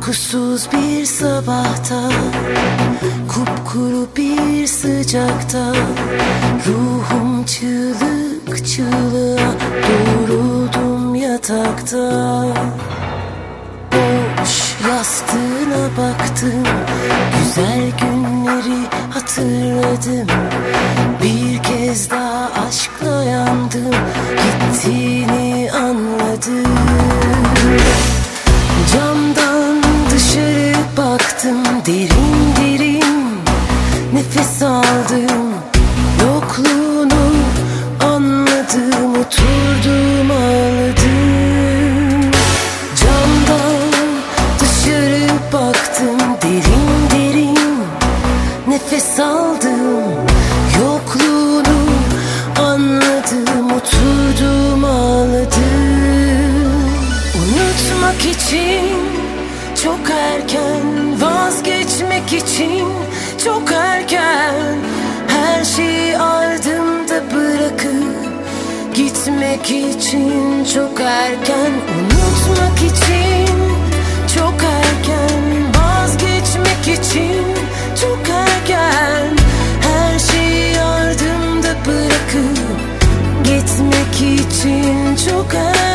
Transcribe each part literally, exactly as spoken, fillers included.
Uykusuz bir sabahta, kupkuru bir sıcakta, ruhum çığlık çığlığa doğruldum yatakta. Boş yastığına baktım, güzel günleri hatırladım. Bir kez daha aşkla yandım, gittiğini anladım. Camdan dışarı baktım, derin derin nefes aldım. Yokluğunu anladım, oturdum ağladım. Camdan dışarı baktım, derin derin nefes aldım. Yokluğunu anladım, oturdum ağladım. Unutmak için çok erken, vazgeçmek için çok erken, her şeyi ardımda bırakıp gitmek için çok erken. Unutmak için çok erken, vazgeçmek için çok erken, her şeyi ardımda bırakıp gitmek için çok erken.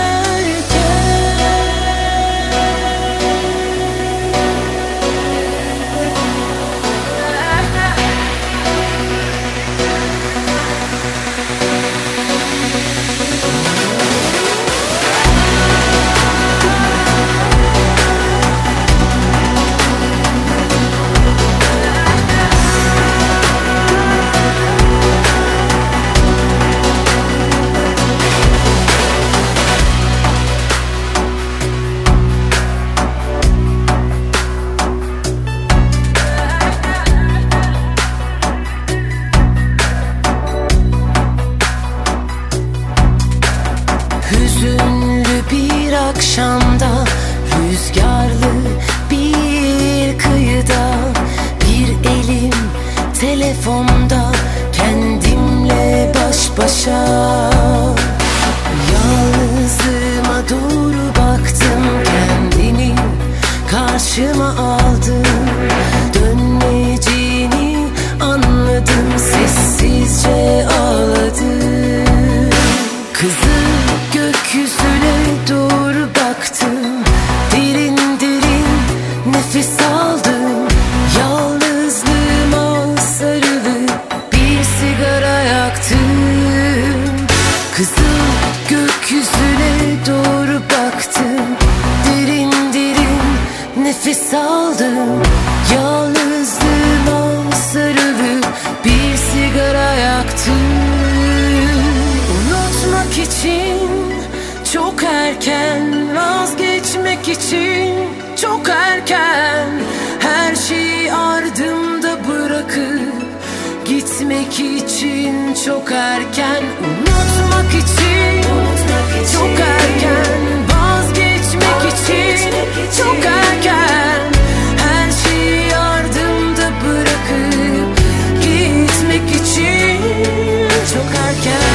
Hüzünlü bir akşamda, rüzgarlı bir kıyıda, bir elim telefonda, kendimle baş başa. Yalnızlığıma doğru baktım, kendimi karşıma aldım. Dönmeyeceğini anladım, sessizce ağladım. Kızım gökyüzüne doğru baktım, derin derin nefes aldım. Yalnızlığıma sarılıp bir sigara yaktım. Kızım gökyüzüne doğru baktım, derin derin nefes aldım. Yalnızlığıma sarılıp bir sigara yaktım. Unutmak için çok erken, vazgeçmek için çok erken, her şeyi ardımda bırakıp gitmek için çok erken. Unutmak için çok erken, vazgeçmek için çok erken, her şeyi ardımda bırakıp gitmek için çok erken.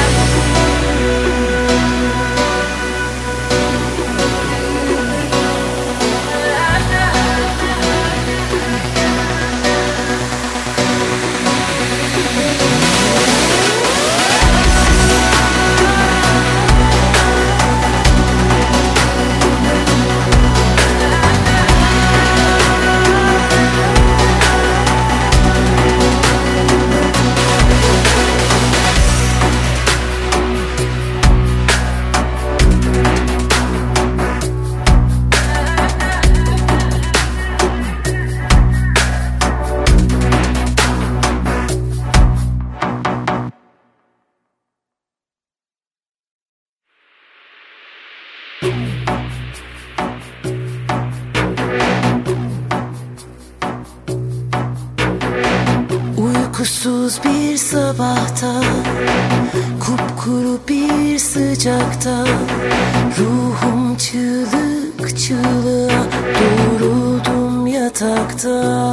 Uykusuz bir sabahta, kupkuru bir sıcakta, ruhum çığlık çığlığa doğruldum yatakta.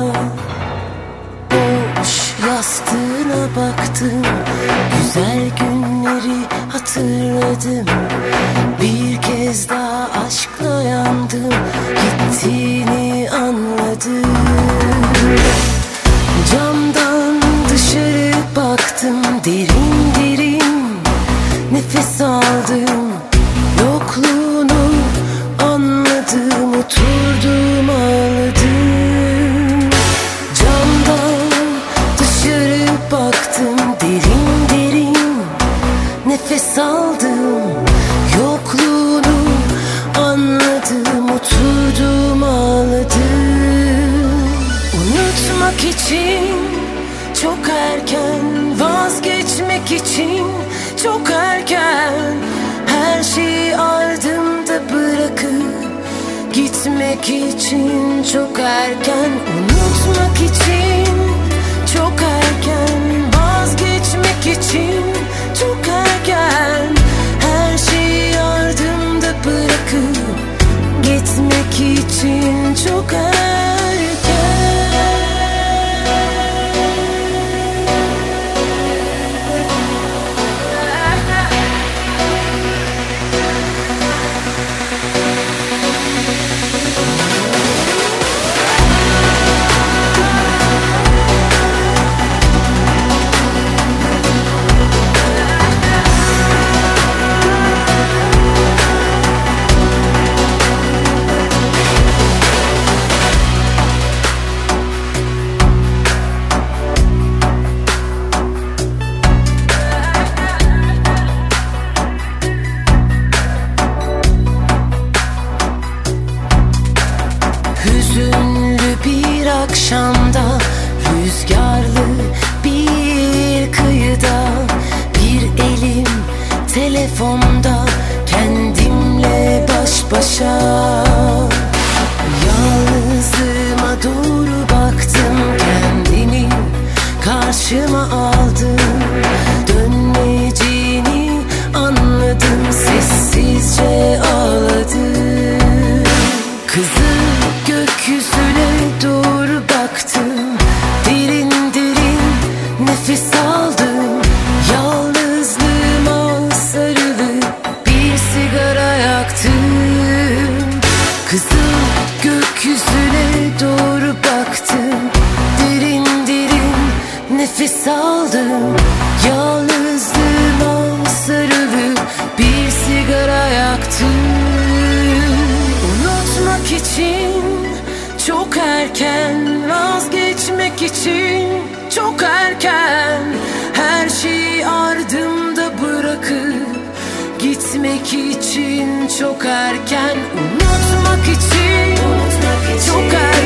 Boş yastığına baktım, güzel günleri hatırladım. Bir kez kez daha aşkla yandım, gittiğini anladım. Camdan dışarı baktım, derin derin nefes aldım. Yokluğunu anladım, oturdum ağladım. Camdan dışarı baktım, derin derin nefes aldım. Yokluğunu anladım, oturdum ağladım. Unutmak için çok erken, vazgeçmek için çok erken. Her şeyi ardımda bırakıp gitmek için çok erken. Unutmak için çok erken, vazgeçmek için çok erken. Her şeyi ardımda bırakıp gitmek için çok erken. Hüzünlü bir akşamda, rüzgarlı bir kıyıda, bir elim telefonda, kendimle baş başa. Yalnızlığıma doğru baktım, kendimi karşıma aldım. Dönmeyeceğini anladım, sessizce ağladım. Kızım gökyüzüne doğru baktım, derin derin nefes aldım. Yalnızlığıma sarılıp bir sigara yaktım. Kızım gökyüzüne doğru baktım, derin derin nefes aldım. Yalnızlığıma sarılıp bir sigara yaktım. Unutmak için çok erken, vazgeçmek için çok erken. Her şeyi ardımda bırakıp gitmek için çok erken. Unutmak için çok erken.